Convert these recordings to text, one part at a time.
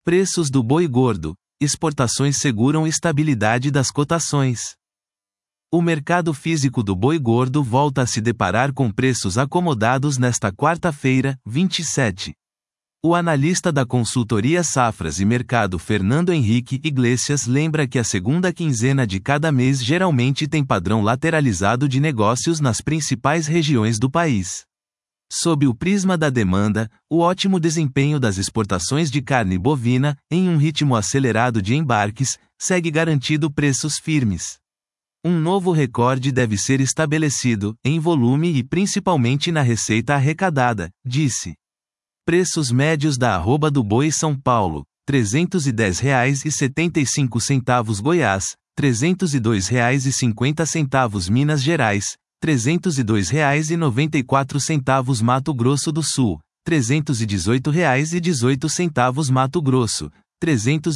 Preços do boi gordo. Exportações seguram estabilidade das cotações. O mercado físico do boi gordo volta a se deparar com preços acomodados nesta quarta-feira, 27. O analista da consultoria Safras e Mercado Fernando Henrique Iglesias lembra que a segunda quinzena de cada mês geralmente tem padrão lateralizado de negócios nas principais regiões do país. Sob o prisma da demanda, o ótimo desempenho das exportações de carne bovina, em um ritmo acelerado de embarques, segue garantindo preços firmes. Um novo recorde deve ser estabelecido, em volume e principalmente na receita arrecadada, disse. Preços médios da arroba do boi São Paulo, R$ 310,75 Goiás, R$ 302,50 Minas Gerais, R$ 302,94 Mato Grosso do Sul, R$ 318,18 Mato Grosso, R$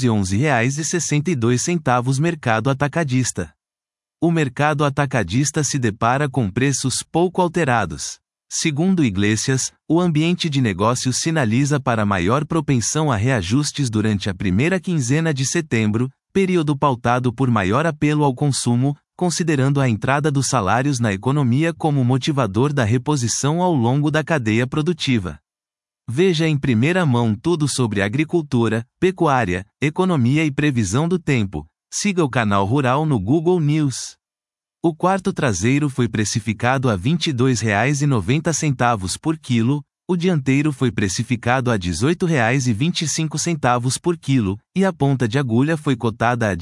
311,62 Mercado Atacadista. O mercado atacadista se depara com preços pouco alterados. Segundo Iglesias, o ambiente de negócios sinaliza para maior propensão a reajustes durante a primeira quinzena de setembro, período pautado por maior apelo ao consumo, considerando a entrada dos salários na economia como motivador da reposição ao longo da cadeia produtiva. Veja em primeira mão tudo sobre agricultura, pecuária, economia e previsão do tempo. Siga o canal Rural no Google News. O quarto traseiro foi precificado a R$ 22,90 por quilo, o dianteiro foi precificado a R$ 18,25 por quilo, e a ponta de agulha foi cotada a R$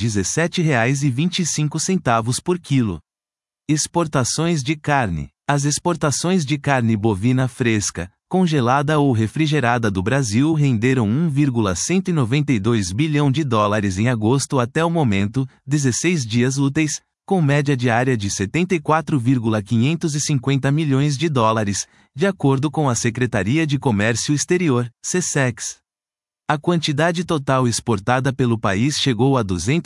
17,25 por quilo. Exportações de carne. As exportações de carne bovina fresca, congelada ou refrigerada do Brasil renderam 1,192 bilhão de dólares em agosto até o momento, 16 dias úteis, com média diária de 74,550 milhões de dólares, de acordo com a Secretaria de Comércio Exterior, SECEX. A quantidade total exportada pelo país chegou a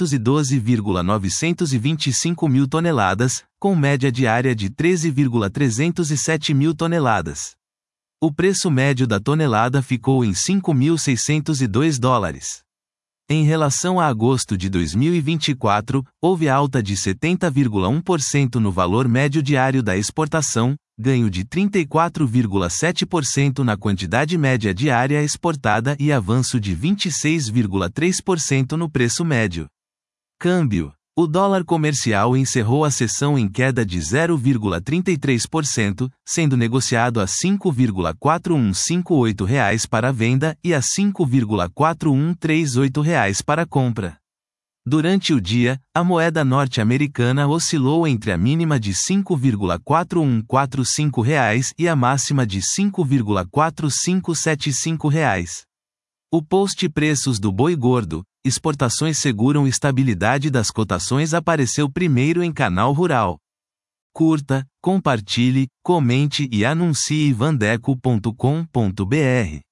212,925 mil toneladas, com média diária de 13,307 mil toneladas. O preço médio da tonelada ficou em 5.602 dólares. Em relação a agosto de 2024, houve alta de 70,1% no valor médio diário da exportação, ganho de 34,7% na quantidade média diária exportada e avanço de 26,3% no preço médio. Câmbio. O dólar comercial encerrou a sessão em queda de 0,33%, sendo negociado a R$ 5,4158 para a venda e a R$ 5,4138 para a compra. Durante o dia, a moeda norte-americana oscilou entre a mínima de R$ 5,4145 e a máxima de R$ 5,4575. O post Preços do Boi Gordo, exportações seguram estabilidade das cotações apareceu primeiro em Canal Rural. Curta, compartilhe, comente e anuncie vandeco.com.br.